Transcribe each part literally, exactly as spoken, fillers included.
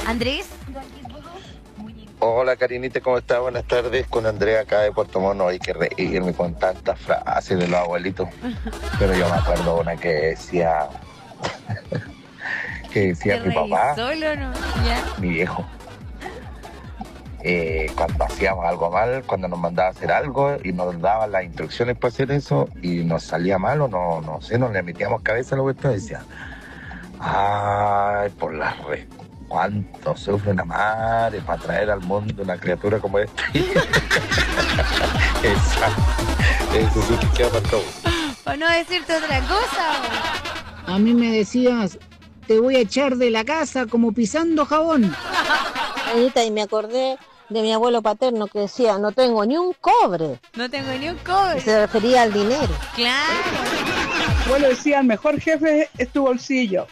Andrés. Hola Karinita, ¿cómo estás? Buenas tardes, con Andrea acá de Puerto Mono. Hay que reírme con tantas frases de los abuelitos. Pero yo me acuerdo una que decía, que decía ¿Te mi reís papá, solo no? ¿Ya? mi viejo. Eh, cuando hacíamos algo mal, cuando nos mandaba a hacer algo y nos daban las instrucciones para hacer eso y nos salía mal o no, no sé, nos le metíamos cabeza a la cuestión y decía, ay, por la red, cuánto sufre una madre para traer al mundo una criatura como esta. Esa, eso sí que queda marcado. Para no decirte otra cosa. A mí me decías, te voy a echar de la casa como pisando jabón. Anita, y me acordé de mi abuelo paterno que decía, no tengo ni un cobre. No tengo ni un cobre. Y se refería al dinero. Claro. Mi abuelo decía, el mejor jefe es tu bolsillo.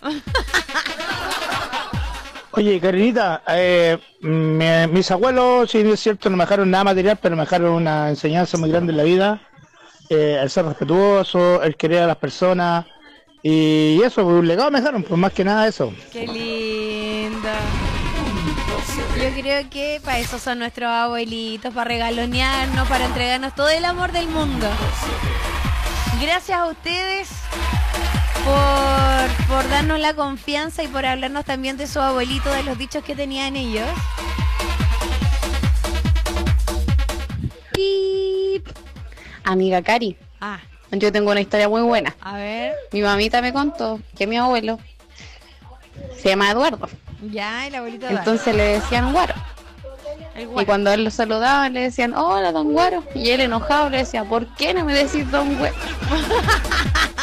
Oye, Karinita, eh, mi- mis abuelos, si es cierto, no me dejaron nada material, pero me dejaron una enseñanza muy grande en la vida. Eh, el ser respetuoso, el querer a las personas. Y eso, un legado me dejaron, pues más que nada eso. Qué lindo. Yo creo que para eso son nuestros abuelitos, para regalonearnos, para entregarnos todo el amor del mundo. Gracias a ustedes por, por darnos la confianza y por hablarnos también de su abuelito, de los dichos que tenían ellos. Pip. Amiga Cari, Ah, yo tengo una historia muy buena. a ver. Mi mamita me contó que mi abuelo se llama Eduardo, Ya, el abuelito de entonces le decían Guaro. el Y guay. cuando él lo saludaba le decían, hola don Guaro. Y él enojado le decía, ¿por qué no me decís don Guaro?